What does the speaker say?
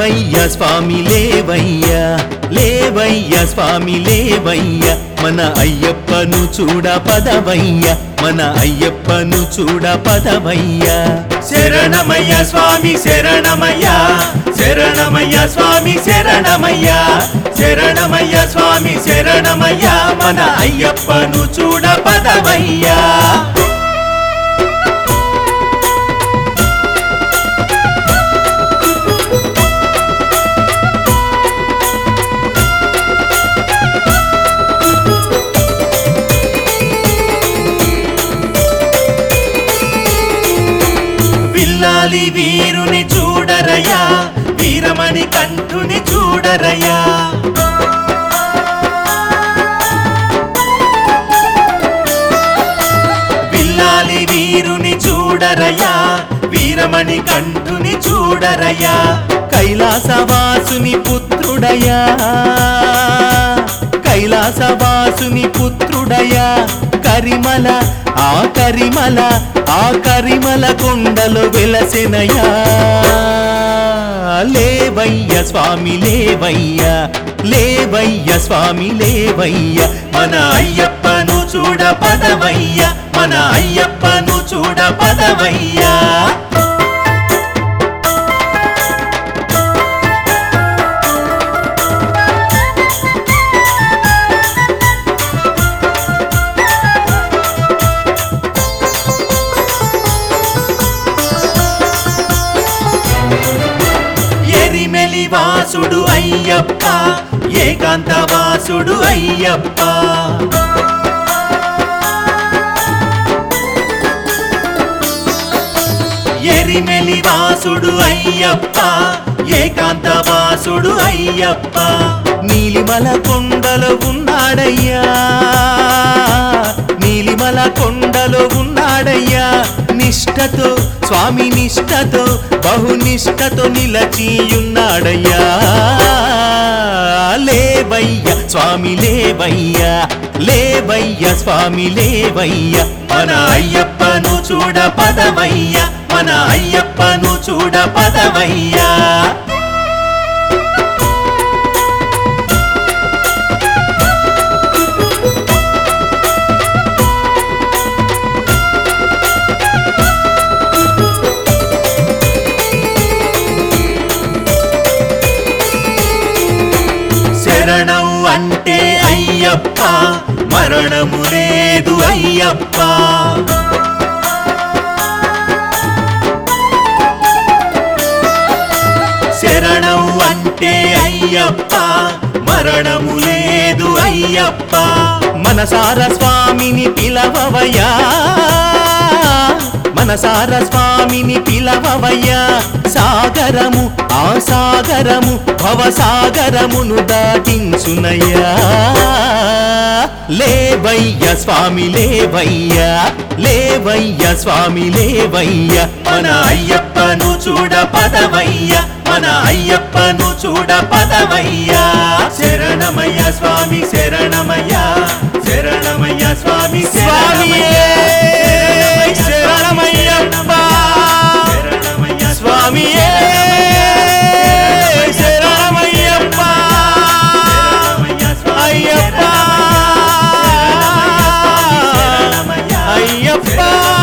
లేవయ్యా స్వామి లేవయ్యా, లేవయ్యా స్వామి లేవయ్యా, మన అయ్యప్పను చూడ పదవయ్యా, మన అయ్యప్పను చూడ పదవయ్యా. శరణమయ్య స్వామి శరణమయ్య, శరణమయ్య స్వామి శరణమయ్య, శరణమయ్య స్వామి శరణమయ్య, మన అయ్యప్పను చూడ పదవయ్యా. విల్లాలి వీరుని చూడరయ్యా, వీరమణి కంఠుని చూడరయ్యా. విల్లాలి వీరుని చూడరయ్యా, వీరమణి కంఠుని చూడరయ్యా. కైలాసవాసుని పుత్రుడయా, కైలాసవాసుని పుత్రుడయా, కరిమల ఆ కరిమల ఆ కరిమల కొండలు వెలసెనయా. లేవయ్య స్వామి లేవయ్యా, లేవయ్య స్వామి లేవయ్యా, మన అయ్యప్పను చూడ పదవయ్యా, మన అయ్యప్పను చూడ పదవయ్యా. వాసుడు అయ్యప్ప, ఏకాంతవాసుడు అయ్యప్ప. ఎరిమెలి వాసుడు అయ్యప్ప, ఏకాంతవాసుడు అయ్యప్ప. నీలిమల కొండలో ఉన్నాడయ్యా, నీలిమల కొండలో ఉన్నాడయ్యా, నిష్టతో స్వామి నిష్టతో బహునిష్టతో నిలచియున్నాడయ్యా. లేవయ్య స్వామి లేవయ్యా, లేవయ్య స్వామి లేవయ్యా, మన అయ్యప్పను చూడ పదవయ్యా, మన అయ్యప్పను చూడ పదవయ్యా. శరణం అంటే అయ్యప్ప, మరణము లేదు అయ్యప్ప. శరణం అంటే అయ్యప్ప, మరణము లేదు అయ్యప్ప. మనసార స్వామిని పిలవవయ్యా, మనసార స్వామిని పిలవవయ్యా, సాగరము ఆ సాగరము భవసాగరమును దాటించునయ్యా. లేవయ్య స్వామి లేవయ్యా, లేవయ్య స్వామి లేవయ్యా, మన అయ్యప్పను చూడ పదవయ్యా, మన అయ్యప్పను చూడ పదవయ్యా. శరణమయ్య స్వామి శరణమయ్య, శరణమయ్య స్వామి స్వామియే శరణమయ్యప్ప, స్వామియే శరణమయ్యప్ప, అయ్యప్ప అయ్యప్ప.